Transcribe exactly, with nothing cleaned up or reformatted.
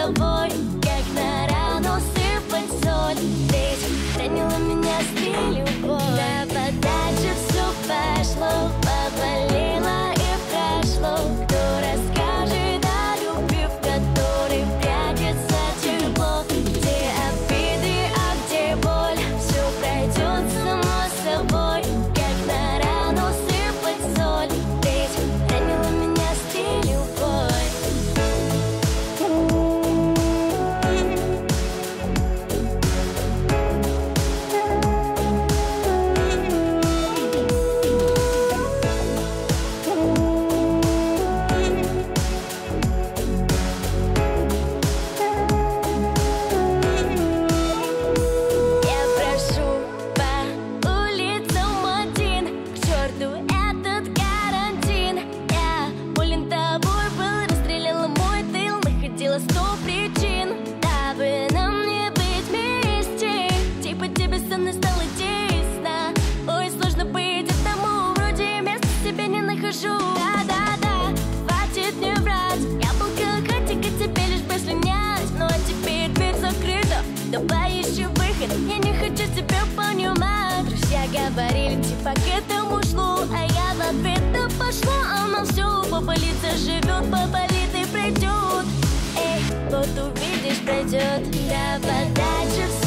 собой, как на рану сыпать соль. Ты ранила меня с любовь. Да подальше все пошло, поболело и прошло. Кто расскажет о любви, в которой прячется тепло? Где обиды, а где боль? Все пройдет само собой, как на рану сыпать соль. Ты ранила меня с любовь. Сто причин, дабы нам не быть вместе. Типа тебе со мной стало тесно. Ой, сложно быть одному, вроде места себе не нахожу. Да-да-да, хватит не врать. Я был как хотик, и тебе лишь бы слинять. Ну а теперь дверь закрыта, давай ищи выход. Я не хочу тебя понимать. Друзья говорили, типа к этому шло, а я в ответ да пошла. Оно все поболит, заживет, поболит и пройдет. Эй, вот увидишь, пройдет. Да подальше все